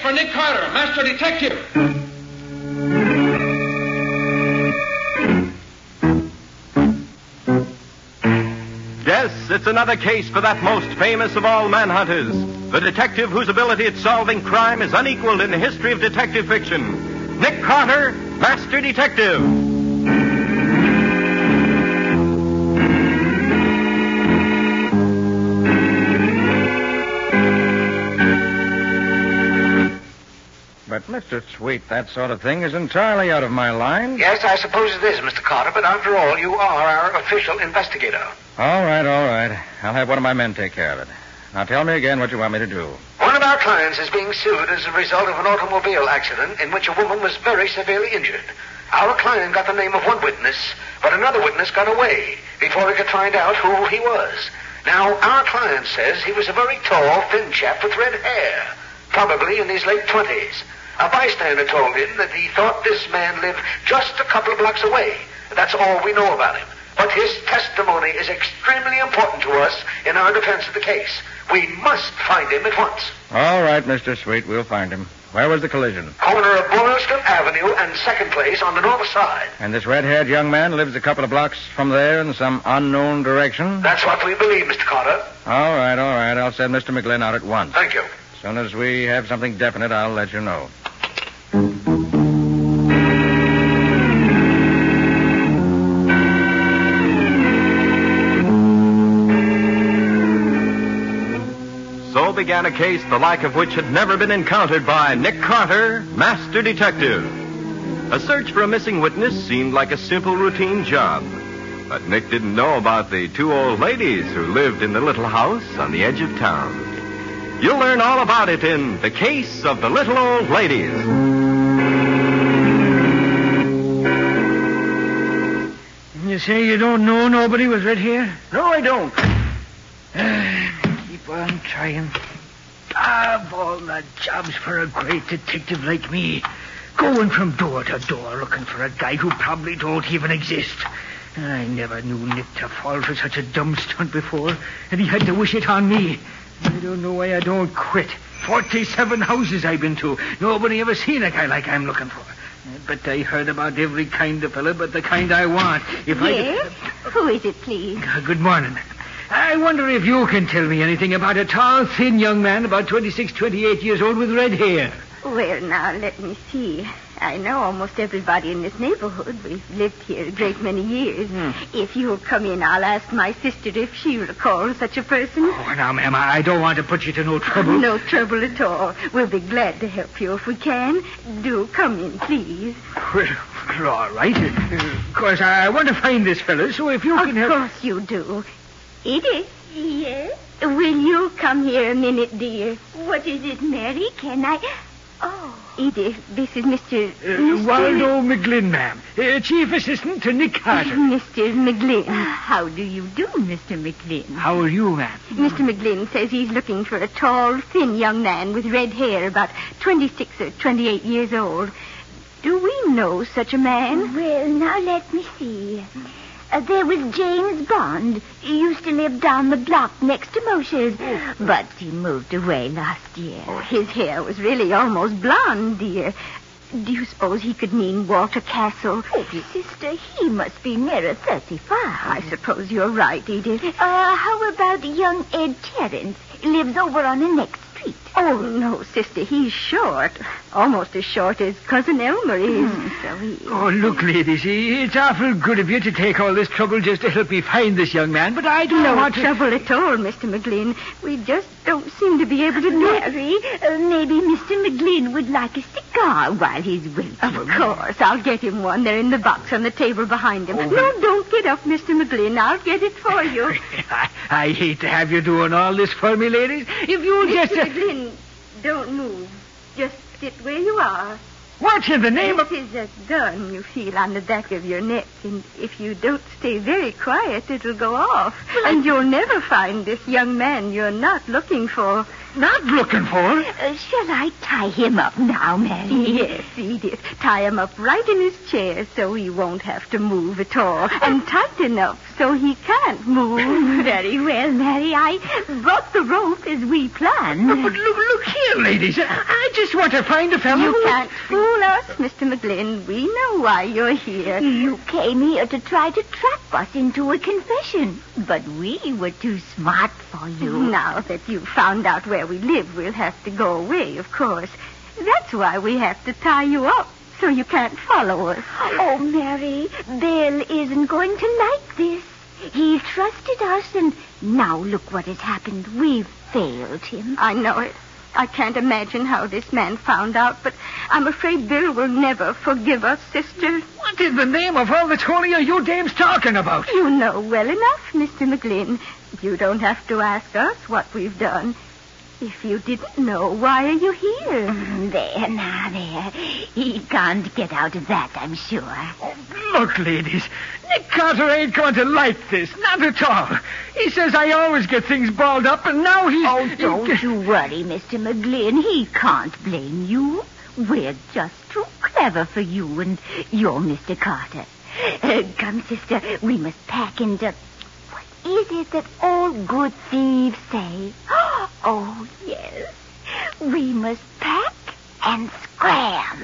for Nick Carter, Master Detective. Yes, it's another case for that most famous of all manhunters, the detective whose ability at solving crime is unequaled in the history of detective fiction. Nick Carter, Master Detective. But, Mr. Sweet, that sort of thing is entirely out of my line. Yes, I suppose it is, Mr. Carter, but after all, you are our official investigator. All right. I'll have one of my men take care of it. Now tell me again what you want me to do. One of our clients is being sued as a result of an automobile accident in which a woman was very severely injured. Our client got the name of one witness, but another witness got away before he could find out who he was. Now, our client says he was a very tall, thin chap with red hair, probably in his late 20s. A bystander told him that he thought this man lived just a couple of blocks away. That's all we know about him. But his testimony is extremely important to us in our defense of the case. We must find him at once. All right, Mr. Sweet, we'll find him. Where was the collision? Corner of Boylston Avenue and 2nd Place on the north side. And this red-haired young man lives a couple of blocks from there in some unknown direction? That's what we believe, Mr. Carter. All right. I'll send Mr. McGlynn out at once. Thank you. As soon as we have something definite, I'll let you know. So began a case the like of which had never been encountered by Nick Carter, Master Detective. A search for a missing witness seemed like a simple routine job. But Nick didn't know about the two old ladies who lived in the little house on the edge of town. You'll learn all about it in The Case of the Little Old Ladies. You say you don't know nobody with red hair? No, I don't. Keep on trying. Of all the jobs for a great detective like me, going from door to door looking for a guy who probably don't even exist. I never knew Nick to fall for such a dumb stunt before, and he had to wish it on me. I don't know why I don't quit. 47 houses I've been to. Nobody ever seen a guy like I'm looking for. But I heard about every kind of fella but the kind I want. Yes? Who is it, please? Good morning. I wonder if you can tell me anything about a tall, thin young man about 26, 28 years old with red hair. Well, now, let me see. I know almost everybody in this neighborhood. We've lived here a great many years. If you'll come in, I'll ask my sister if she recalls such a person. Oh, now, ma'am, I don't want to put you to no trouble. No trouble at all. We'll be glad to help you if we can. Do come in, please. Well, all right. Of course, I want to find this fella, so if you can help... Of course you do. Edith? Yes? Will you come here a minute, dear? What is it, Mary? Can I... Oh. Edith, this is Mr. Waldo McGlynn, ma'am. Chief Assistant to Nick Carter. Mr. McGlynn. How do you do, Mr. McGlynn? How are you, ma'am? Mr. McGlynn says he's looking for a tall, thin young man with red hair, about 26 or 28 years old. Do we know such a man? Well, now let me see. There was James Bond. He used to live down the block next to Moshe's, but he moved away last year. Oh, his hair was really almost blonde, dear. Do you suppose he could mean Walter Castle? Oh, sister, he must be nearer 35. I suppose you're right, Edith. How about young Ed Terrence? He lives over on the next street. Oh, no, sister, he's short. Almost as short as Cousin Elmer is. So he... Oh, look, ladies, it's awful good of you to take all this trouble just to help me find this young man, but I don't No want to... trouble at all, Mr. McGlynn. We just don't seem to be able to do it. Mary, maybe Mr. McGlynn would like a cigar while he's waiting. Of course. I'll get him one. They're in the box on the table behind him. No, don't get up, Mr. McGlynn. I'll get it for you. I hate to have you doing all this for me, ladies. If you'll just... Mr. McGlynn, don't move. Just sit where you are. What in the name of... This is a gun you feel on the back of your neck, and if you don't stay very quiet, it'll go off. And you'll never find this young man you're not looking for. not looking for. Shall I tie him up now, Mary? Yes, Edith. Tie him up right in his chair so he won't have to move at all. And tight enough so he can't move. Very well, Mary. I brought the rope as we planned. But look here, ladies. I just want to find a fellow. You can't fool us, Mr. McGlynn. We know why you're here. You came here to try to trap us into a confession, but we were too smart for you. Now that you've found out where we live, we'll have to go away, of course. That's why we have to tie you up, so you can't follow us. Oh, Mary, Bill isn't going to like this. He trusted us, and now look what has happened. We've failed him. I know it. I can't imagine how this man found out, but I'm afraid Bill will never forgive us, sister. What in the name of all that's holy are you dames talking about? You know well enough, Mr. McGlynn. You don't have to ask us what we've done. If you didn't know, why are you here? There, now, there. He can't get out of that, I'm sure. Oh, look, ladies, Nick Carter ain't going to like this, not at all. He says I always get things balled up, and now he's... Oh, don't you worry, Mr. McGlynn. He can't blame you. We're just too clever for you, and you're Mr. Carter. Come, sister, we must pack into... Is it that all good thieves say? Oh, yes. We must pack and scram.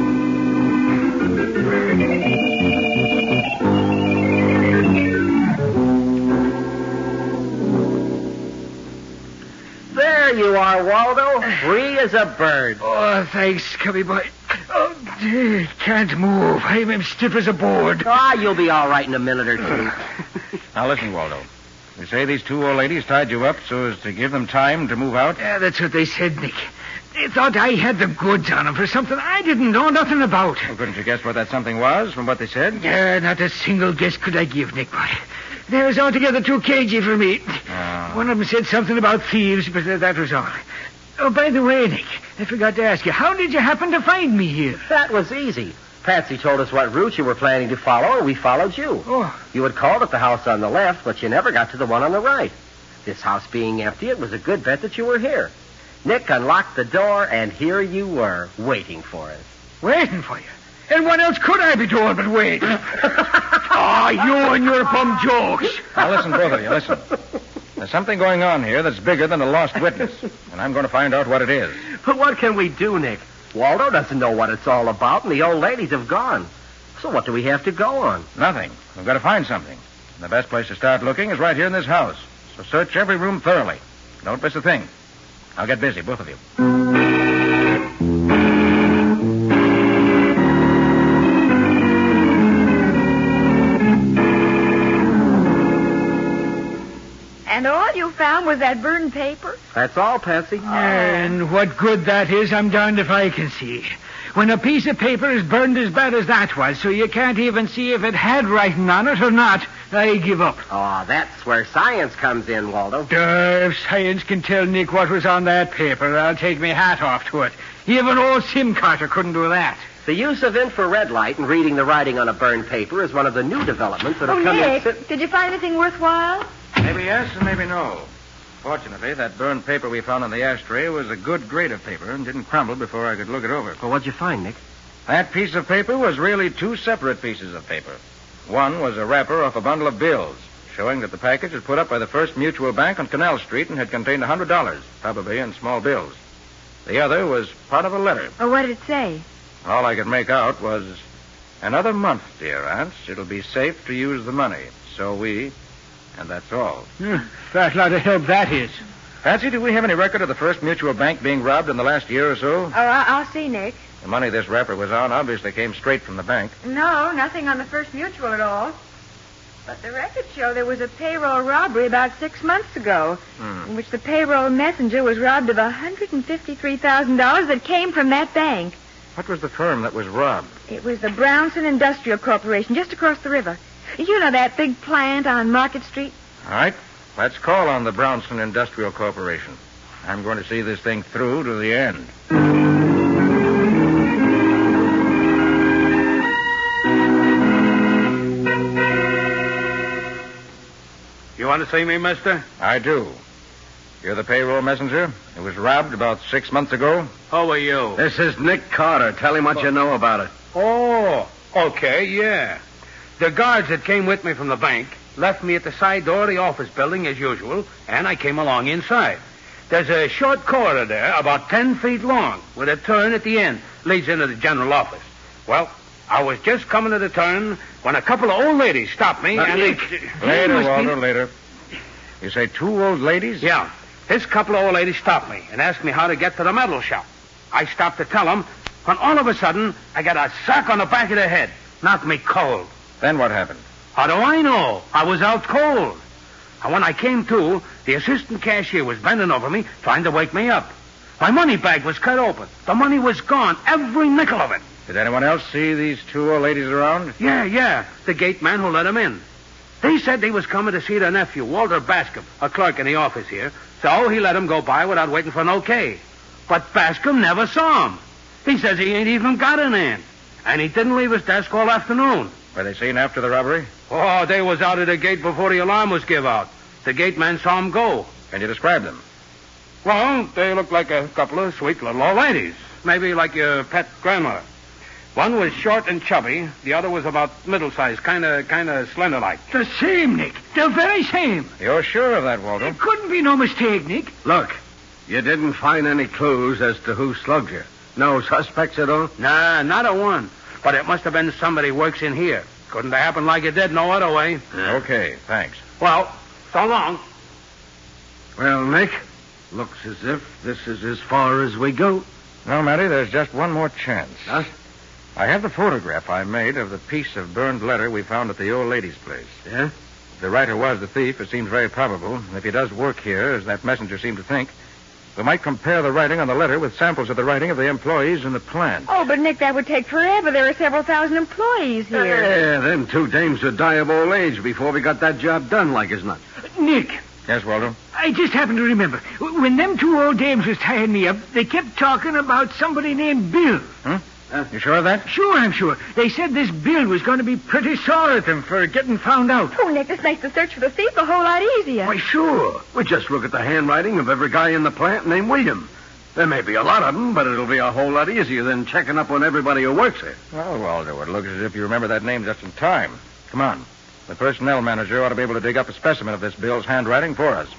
There you are, Waldo. Free as a bird. Oh, thanks, Cubby boy. Oh, dear, can't move. I'm stiff as a board. Ah, you'll be all right in a minute or two. Now, listen, Waldo. You say these two old ladies tied you up so as to give them time to move out? Yeah, that's what they said, Nick. They thought I had the goods on them for something I didn't know nothing about. Well, couldn't you guess what that something was from what they said? Yeah, not a single guess could I give, Nick, boy. They was altogether too cagey for me. Oh. One of them said something about thieves, but that was all. Oh, by the way, Nick, I forgot to ask you, how did you happen to find me here? That was easy. Patsy told us what route you were planning to follow, and we followed you. Oh. You had called at the house on the left, but you never got to the one on the right. This house being empty, it was a good bet that you were here. Nick unlocked the door, and here you were, waiting for us. Waiting for you? And what else could I be doing but wait? Oh, you and your bum jokes. Now, listen, both of you, listen. There's something going on here that's bigger than a lost witness, and I'm going to find out what it is. But what can we do, Nick? Waldo doesn't know what it's all about, and the old ladies have gone. So what do we have to go on? Nothing. We've got to find something. And the best place to start looking is right here in this house. So search every room thoroughly. Don't miss a thing. I'll get busy, both of you. And all you found was that burned paper? That's all, Patsy. And what good that is, I'm darned if I can see. When a piece of paper is burned as bad as that was, so you can't even see if it had writing on it or not, I give up. Oh, that's where science comes in, Waldo. If science can tell Nick what was on that paper, I'll take my hat off to it. Even old Sim Carter couldn't do that. The use of infrared light and reading the writing on a burned paper is one of the new developments that have come Nick, in... did you find anything worthwhile? Maybe yes and maybe no. Fortunately, that burned paper we found on the ashtray was a good grade of paper and didn't crumble before I could look it over. Well, what'd you find, Nick? That piece of paper was really two separate pieces of paper. One was a wrapper off a bundle of bills, showing that the package was put up by the First Mutual Bank on Canal Street and had contained $100, probably in small bills. The other was part of a letter. Or what did it say? All I could make out was, "Another month, dear aunts. It'll be safe to use the money. So we..." And that's all. Fat lot of help that is. Patsy, do we have any record of the First Mutual Bank being robbed in the last year or so? Oh, I'll see, Nick. The money this wrapper was on obviously came straight from the bank. No, nothing on the First Mutual at all. But the records show there was a payroll robbery about 6 months ago, in which the payroll messenger was robbed of $153,000 that came from that bank. What was the firm that was robbed? It was the Brownson Industrial Corporation, just across the river. You know that big plant on Market Street? All right. Let's call on the Brownson Industrial Corporation. I'm going to see this thing through to the end. You want to see me, mister? I do. You're the payroll messenger? It was robbed about 6 months ago? Who are you? This is Nick Carter. Tell him what you know about it. Oh, okay, yeah. The guards that came with me from the bank left me at the side door of the office building as usual, and I came along inside. There's a short corridor there, about 10 feet long, with a turn at the end, leads into the general office. Well, I was just coming to the turn when a couple of old ladies stopped me, and Later, Walter, later. You say 2 old ladies? Yeah. This couple of old ladies stopped me and asked me how to get to the metal shop. I stopped to tell them, when all of a sudden, I got a sock on the back of the head. Knocked me cold. Then what happened? How do I know? I was out cold. And when I came to, the assistant cashier was bending over me, trying to wake me up. My money bag was cut open. The money was gone, every nickel of it. Did anyone else see these 2 old ladies around? Yeah. The gate man who let them in. They said they was coming to see their nephew, Walter Bascom, a clerk in the office here. So he let them go by without waiting for an okay. But Bascom never saw him. He says he ain't even got an aunt. And he didn't leave his desk all afternoon. Were they seen after the robbery? Oh, they was out of the gate before the alarm was give out. The gate man saw him go. Can you describe them? Well, they looked like a couple of sweet little old ladies. Maybe like your pet grandmother. One was short and chubby. The other was about middle-sized, kind of slender-like. The same, Nick. The very same. You're sure of that, Walter? There couldn't be no mistake, Nick. Look, you didn't find any clues as to who slugged you. No suspects at all? Nah, not a one. But it must have been somebody who works in here. Couldn't have happened like it did no other way. Okay, thanks. Well, so long. Well, Nick, looks as if this is as far as we go. No, Matty, there's just one more chance. Huh? I have the photograph I made of the piece of burned letter we found at the old lady's place. Yeah? If the writer was the thief, it seems very probable. And if he does work here, as that messenger seemed to think, we might compare the writing on the letter with samples of the writing of the employees in the plant. Oh, but, Nick, that would take forever. There are several thousand employees here. Yeah, them 2 dames would die of old age before we got that job done like as not. Nick, Yes, Walter? I just happened to remember. When them 2 old dames was tying me up, they kept talking about somebody named Bill. You sure of that? Sure, I'm sure. They said this Bill was going to be pretty sore at them for getting found out. Oh, Nick, this makes the search for the thief a whole lot easier. Why, sure. We just look at the handwriting of every guy in the plant named William. There may be a lot of them, but it'll be a whole lot easier than checking up on everybody who works here. Well, Walter, it looks as if you remember that name just in time. Come on. The personnel manager ought to be able to dig up a specimen of this Bill's handwriting for us.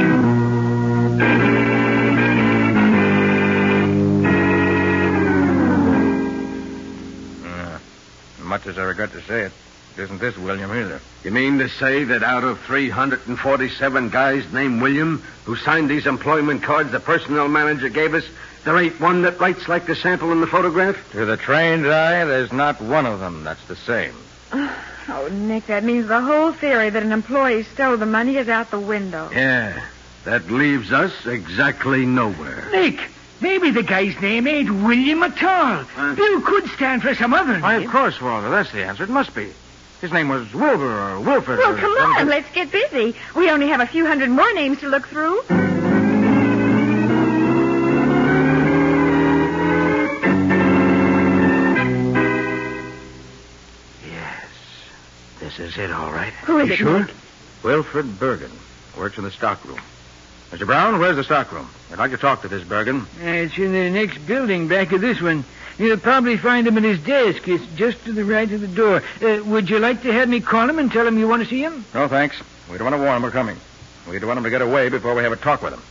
Much as I regret to say it, isn't this William either? You mean to say that out of 347 guys named William who signed these employment cards the personnel manager gave us, there ain't one that writes like the sample in the photograph? To the trained eye, there's not one of them that's the same. Oh, Nick, that means the whole theory that an employee stole the money is out the window. Yeah, that leaves us exactly nowhere. Nick, maybe the guy's name ain't William at all. Bill could stand for some other Why, name. of course, Walter. That's the answer. It must be. His name was Wilbur or Wilfred. Well, or come something. on, let's get busy. We only have a few hundred more names to look through. Yes, this is it, all right. Who is You it, sure? Nick? Wilfred Bergen. Works in the stockroom. Mr. Brown, where's the stockroom? I'd like to talk to this Bergen. It's in the next building back of this one. You'll probably find him at his desk. It's just to the right of the door. Would you like to have me call him and tell him you want to see him? No, thanks. We don't want to warn him we're coming. We don't want him to get away before we have a talk with him.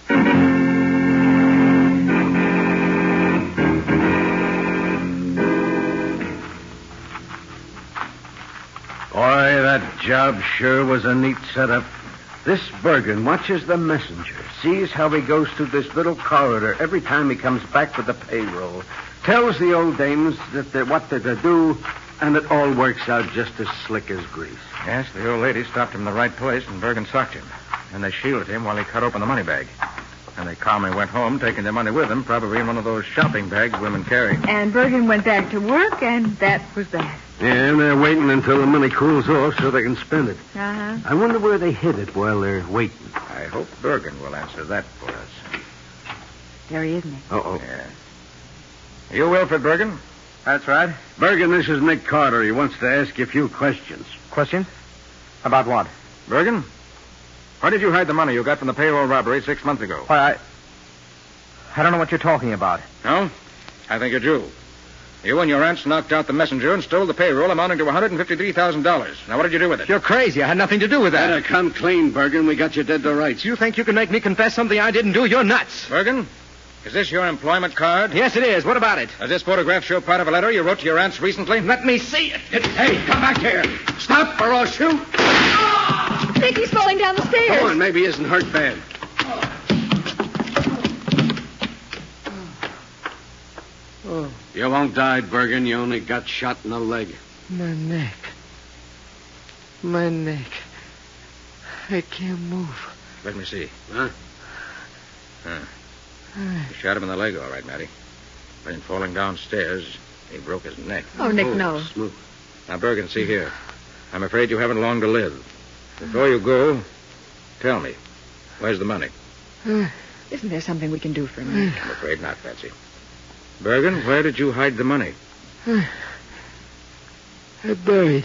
Boy, that job sure was a neat setup. This Bergen watches the messenger, sees how he goes through this little corridor every time he comes back with the payroll, tells the old dames what they're to do, and it all works out just as slick as grease. Yes, the old lady stopped him in the right place, and Bergen socked him. And they shielded him while he cut open the money bag. And they calmly went home, taking their money with them, probably in one of those shopping bags women carry. And Bergen went back to work, and that was that. Yeah, and they're waiting until the money cools off so they can spend it. Uh-huh. I wonder where they hid it while they're waiting. I hope Bergen will answer that for us. There he is, Nick. Uh-oh. Yeah. You Wilfred Bergen? That's right. Bergen, this is Nick Carter. He wants to ask you a few questions. Questions? About what? Bergen? Where did you hide the money you got from the payroll robbery 6 months ago? Why, I don't know what you're talking about. No? I think you're Jew. You and your aunts knocked out the messenger and stole the payroll amounting to $153,000. Now, what did you do with it? You're crazy. I had nothing to do with that. Better come clean, Bergen. We got you dead to rights. You think you can make me confess something I didn't do? You're nuts. Bergen, is this your employment card? Yes, it is. What about it? Does this photograph show part of a letter you wrote to your aunts recently? Let me see it. Hey, come back here. Stop or I'll shoot. Nick, he's falling down the stairs. Go on, maybe he isn't hurt bad. You won't die, Bergen. You only got shot in the leg. My neck. My neck. I can't move. Let me see. Huh? You shot him in the leg, all right, Matty. Then falling downstairs, he broke his neck. Oh, Nick, no. Smooth. Now, Bergen, see here. I'm afraid you haven't long to live. Before you go, tell me, where's the money? Isn't there something we can do for him? I'm afraid not, Patsy. Bergen, where did you hide the money? I buried it.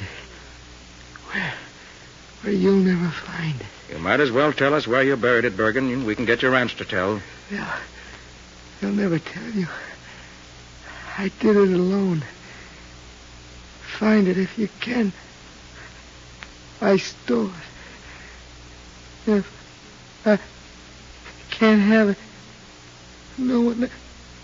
Where you'll never find it. You might as well tell us where you buried it, Bergen. We can get your aunts to tell. They'll never tell you. I did it alone. Find it if you can. I stole it. If I can't have it, no one else.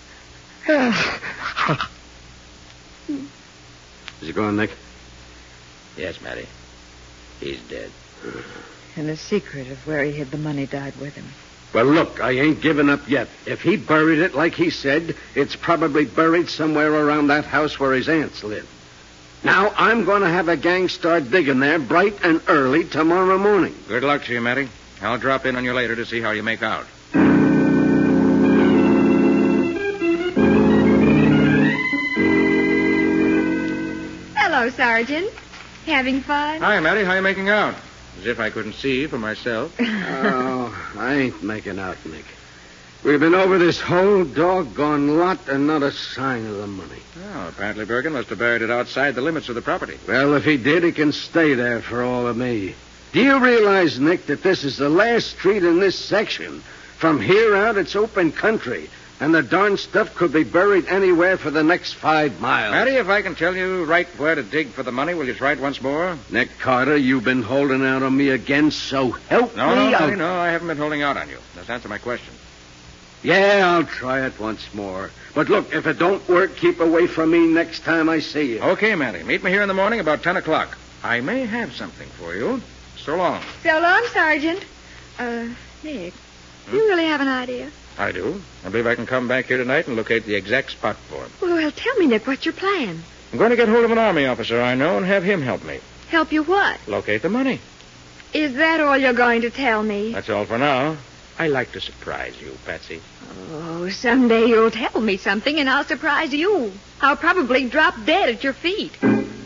Is he gone, Nick? Yes, Matty. He's dead. And the secret of where he hid the money died with him. Well, look, I ain't given up yet. If he buried it like he said, it's probably buried somewhere around that house where his aunts live. Now, I'm going to have a gang start digging there bright and early tomorrow morning. Good luck to you, Matty. I'll drop in on you later to see how you make out. Hello, Sergeant. Having fun? Hi, Matty. How you making out? As if I couldn't see for myself. Oh, I ain't making out, Nick. We've been over this whole doggone lot and not a sign of the money. Oh, apparently Bergen must have buried it outside the limits of the property. Well, if he did, it can stay there for all of me. Do you realize, Nick, that this is the last street in this section? From here out, it's open country, and the darn stuff could be buried anywhere for the next 5 miles. Matty, if I can tell you right where to dig for the money, will you try it once more? Nick Carter, you've been holding out on me again, so help No, me. Matty, no, I haven't been holding out on you. Just answer my question. Yeah, I'll try it once more. But look, if it don't work, keep away from me next time I see you. Okay, Matty. Meet me here in the morning about 10 o'clock. I may have something for you. So long. So long, Sergeant. Nick, you really have an idea? I do. I believe I can come back here tonight and locate the exact spot for him. Well, tell me, Nick, what's your plan? I'm going to get hold of an army officer I know and have him help me. Help you what? Locate the money. Is that all you're going to tell me? That's all for now. I like to surprise you, Patsy. Oh, someday you'll tell me something and I'll surprise you. I'll probably drop dead at your feet.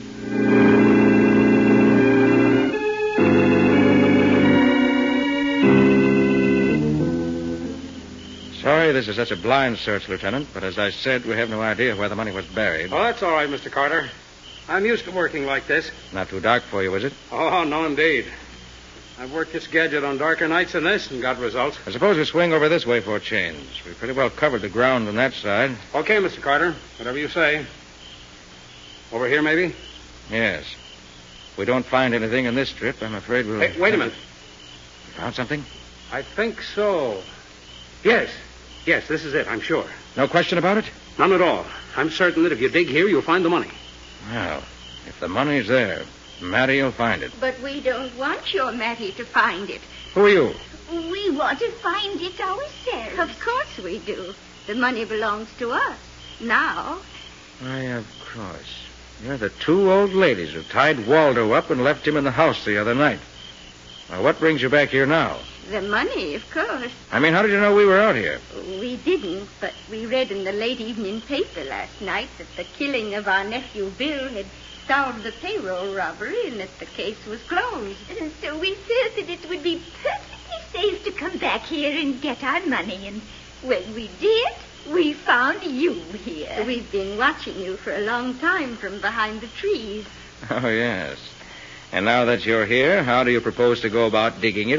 Sorry this is such a blind search, Lieutenant, but as I said, we have no idea where the money was buried. Oh, that's all right, Mr. Carter. I'm used to working like this. Not too dark for you, is it? Oh, no, indeed. I've worked this gadget on darker nights than this and got results. I suppose we swing over this way for a change. We've pretty well covered the ground on that side. Okay, Mr. Carter. Whatever you say. Over here, maybe? Yes. If we don't find anything in this strip, I'm afraid we'll... Hey, wait a minute. You found something? I think so. Yes. Yes, this is it, I'm sure. No question about it? None at all. I'm certain that if you dig here, you'll find the money. Well, if the money's there, Matty will find it. But we don't want your Matty to find it. Who are you? We want to find it ourselves. Of course we do. The money belongs to us. Now. Why, of course. You're the two old ladies who tied Waldo up and left him in the house the other night. Well, what brings you back here now? The money, of course. I mean, how did you know we were out here? We didn't, but we read in the late evening paper last night that the killing of our nephew Bill had solved the payroll robbery and that the case was closed. And so we felt that it would be perfectly safe to come back here and get our money. And when we did, we found you here. We've been watching you for a long time from behind the trees. Oh, yes. And now that you're here, how do you propose to go about digging it up?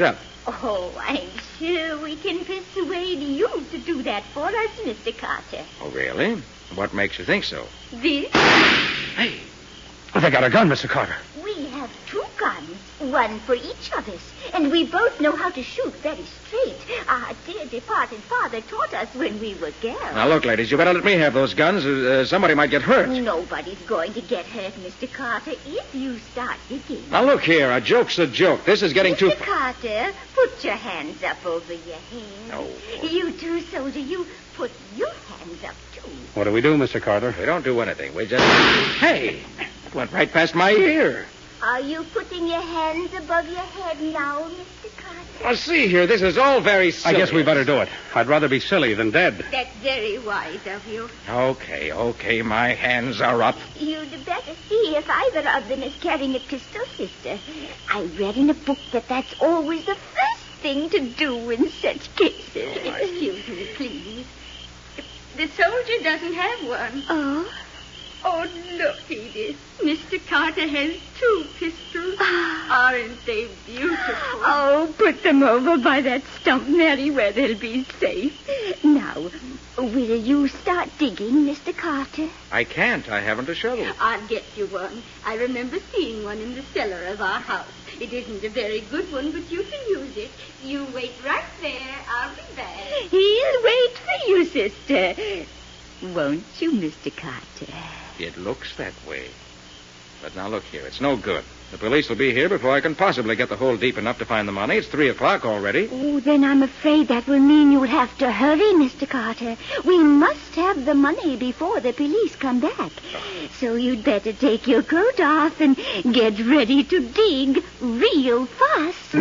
Oh, I'm sure we can persuade you to do that for us, Mr. Carter. Oh, really? What makes you think so? This? Hey, they got a gun, Mr. Carter. We have 2 guns, one for each of us, and we both know how to shoot very straight. Our dear departed father taught us when we were girls. Now, look, ladies, you better let me have those guns. Somebody might get hurt. Nobody's going to get hurt, Mr. Carter, if you start digging. Now, look here. A joke's a joke. This is getting too... Mr. Carter, put your hands up over your head. No. You too, soldier. You put your hands up, too. What do we do, Mr. Carter? We don't do anything. We just... Hey! It went right past my ear. Are you putting your hands above your head now, Mr. Carter? Now, see here. This is all very silly. I guess we better do it. I'd rather be silly than dead. That's very wise of you. Okay. My hands are up. You'd better see if either of them is carrying a pistol, sister. I read in a book that that's always the first thing to do in such cases. Excuse me, please. The soldier doesn't have one. Oh? Oh, look, Edith. Mr. Carter has 2 pistols. Aren't they beautiful? Oh, put them over by that stump, Mary, where they'll be safe. Now, will you start digging, Mr. Carter? I can't. I haven't a shovel. I'll get you one. I remember seeing one in the cellar of our house. It isn't a very good one, but you can use it. You wait right there. I'll be back. He'll wait for you, sister. Won't you, Mr. Carter? It looks that way. But now, look here. It's no good. The police will be here before I can possibly get the hole deep enough to find the money. It's 3 o'clock already. Oh, then I'm afraid that will mean you'll have to hurry, Mr. Carter. We must have the money before the police come back. So you'd better take your coat off and get ready to dig real fast.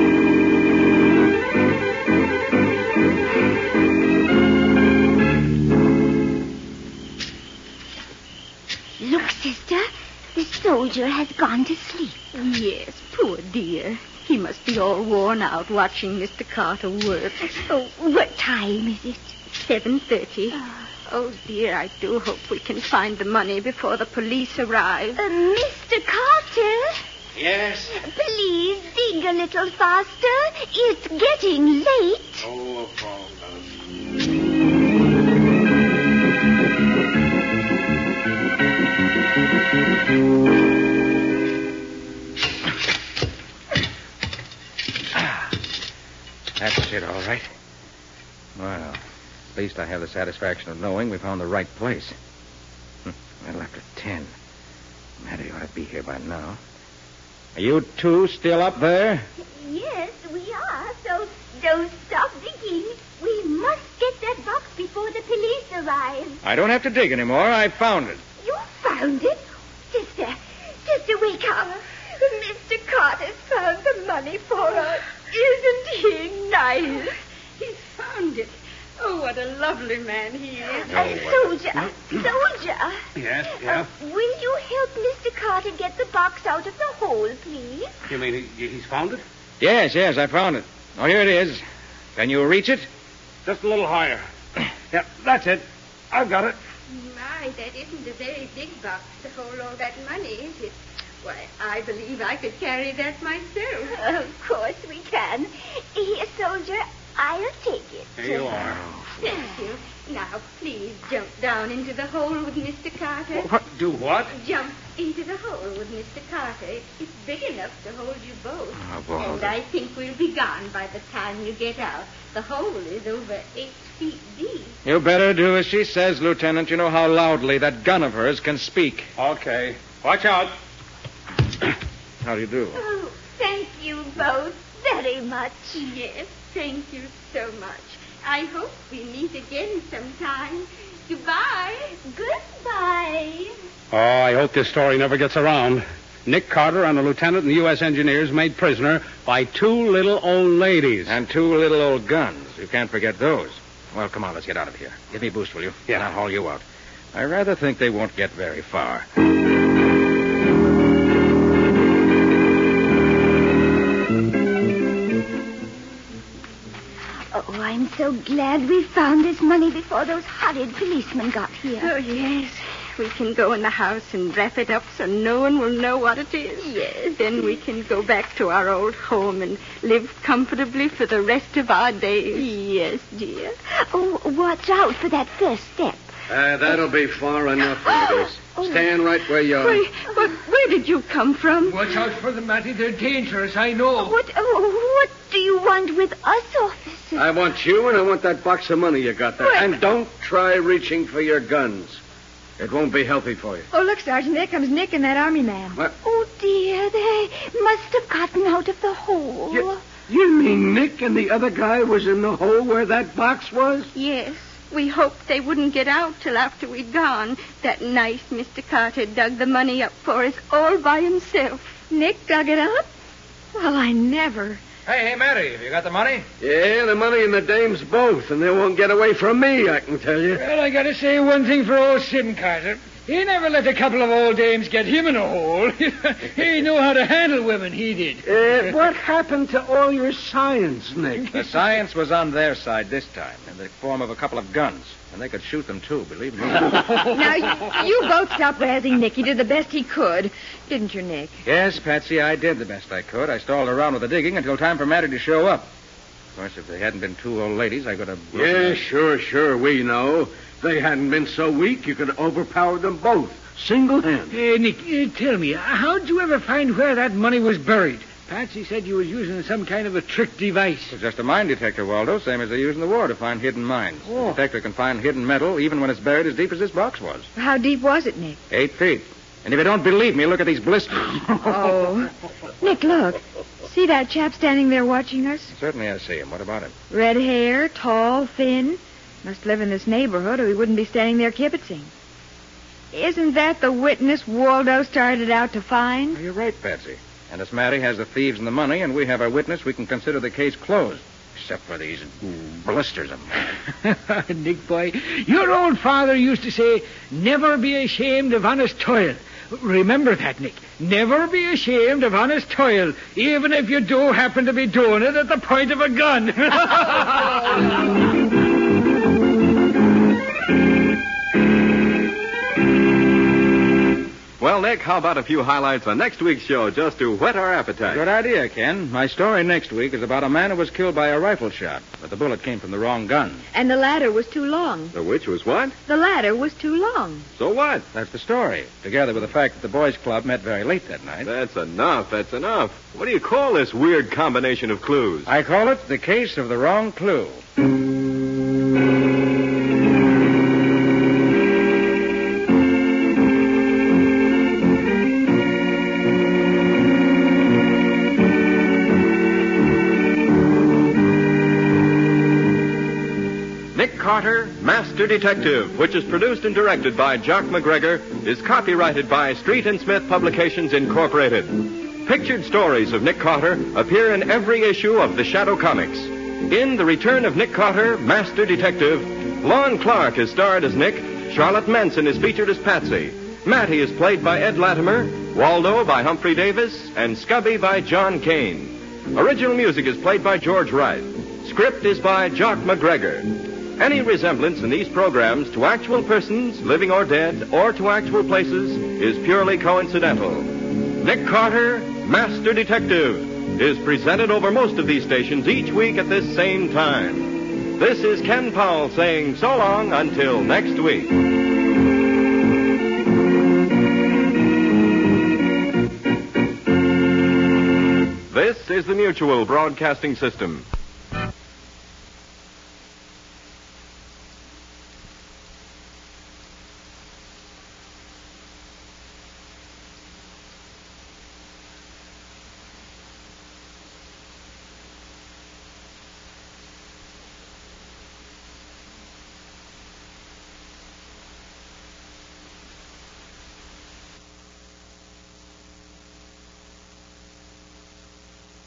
Look, sister. The soldier has gone to sleep. Yes, poor dear. He must be all worn out watching Mr. Carter work. Oh, what time is it? 7:30. Oh, dear, I do hope we can find the money before the police arrive. Mr. Carter? Yes? Please dig a little faster. It's getting late. Oh, That's it, all right. Well, at least I have the satisfaction of knowing we found the right place. Well, after 10. Matty ought to be here by now. Are you 2 still up there? Yes, we are. So don't stop digging. We must get that box before the police arrive. I don't have to dig anymore. I found it. You found it? Sister, wake up. Mr. Carter's found the money for us. Isn't he nice? He's found it. Oh, what a lovely man he is. Soldier. Yes? Will you help Mr. Carter get the box out of the hole, please? You mean he's found it? Yes, I found it. Oh, here it is. Can you reach it? Just a little higher. Yeah, that's it. I've got it. My, that isn't a very big box to hold all that money, is it? Why, I believe I could carry that myself. Of course we can. Here, soldier, I'll take it. Here you are. Thank you. Now, please jump down into the hole with Mr. Carter. Do what? Jump into the hole with Mr. Carter. It's big enough to hold you both. Oh, boy. And I think we'll be gone by the time you get out. The hole is over 8 feet deep. You better do as she says, Lieutenant. You know how loudly that gun of hers can speak. Okay. Watch out. How do you do? Oh, thank you both very much. Yes, thank you so much. I hope we meet again sometime. Goodbye. Goodbye. Oh, I hope this story never gets around. Nick Carter and a lieutenant in the U.S. Engineers made prisoner by 2 little old ladies. And 2 little old guns. You can't forget those. Well, come on, let's get out of here. Give me a boost, will you? Yeah. And I'll haul you out. I rather think they won't get very far. Oh, I'm so glad we found this money before those horrid policemen got here. Oh, yes. We can go in the house and wrap it up so no one will know what it is. Yes. Then we can go back to our old home and live comfortably for the rest of our days. Yes, dear. Oh, watch out for that first step. That'll be far enough, ladies. Stand right where you are. Where did you come from? Watch out for them, Matty. They're dangerous, I know. What do you want with us, officer? I want you, and I want that box of money you got there. And don't try reaching for your guns. It won't be healthy for you. Oh, look, Sergeant, there comes Nick and that army man. What? Oh, dear, they must have gotten out of the hole. You mean Nick and the other guy was in the hole where that box was? Yes. We hoped they wouldn't get out till after we'd gone. That nice Mr. Carter dug the money up for us all by himself. Nick dug it up? Well, I never. Hey, Matty, have you got the money? Yeah, the money and the dames both, and they won't get away from me, I can tell you. Well, I gotta say one thing for old Sim Carter. He never let a couple of old dames get him in a hole. He knew how to handle women, he did. What happened to all your science, Nick? The science was on their side this time, in the form of a couple of guns. And they could shoot them, too, believe me. Now, you both stop razzing Nick. He did the best he could. Didn't you, Nick? Yes, Patsy, I did the best I could. I stalled around with the digging until time for Matty to show up. Of course, if they hadn't been two old ladies, I could have... Yeah, sure, we know. If they hadn't been so weak, you could have overpowered them both, single-handed. Hey, Nick, tell me, how'd you ever find where that money was buried? Patsy said you was using some kind of a trick device. It's just a mine detector, Waldo, same as they use in the war to find hidden mines. Oh. The detector can find hidden metal even when it's buried as deep as this box was. How deep was it, Nick? 8 feet. And if you don't believe me, look at these blisters. Oh. Nick, look. See that chap standing there watching us? Certainly I see him. What about him? Red hair, tall, thin. Must live in this neighborhood or he wouldn't be standing there kibitzing. Isn't that the witness Waldo started out to find? You're right, Patsy. And as Matty has the thieves and the money, and we have our witness, we can consider the case closed. Except for these blisters of mine. Nick, boy, your old father used to say, never be ashamed of honest toil. Remember that, Nick. Never be ashamed of honest toil, even if you do happen to be doing it at the point of a gun. Well, Nick, how about a few highlights on next week's show just to whet our appetite? Good idea, Ken. My story next week is about a man who was killed by a rifle shot, but the bullet came from the wrong gun. And the ladder was too long. The which was what? The ladder was too long. So what? That's the story, together with the fact that the boys' club met very late that night. That's enough. What do you call this weird combination of clues? I call it the case of the wrong clue. Nick Carter, Master Detective, which is produced and directed by Jock McGregor, is copyrighted by Street and Smith Publications, Incorporated. Pictured stories of Nick Carter appear in every issue of the Shadow Comics. In The Return of Nick Carter, Master Detective, Lon Clark is starred as Nick, Charlotte Manson is featured as Patsy, Matty is played by Ed Latimer, Waldo by Humphrey Davis, and Scubby by John Kane. Original music is played by George Wright. Script is by Jock McGregor. Any resemblance in these programs to actual persons, living or dead, or to actual places is purely coincidental. Nick Carter, Master Detective, is presented over most of these stations each week at this same time. This is Ken Powell saying so long until next week. This is the Mutual Broadcasting System.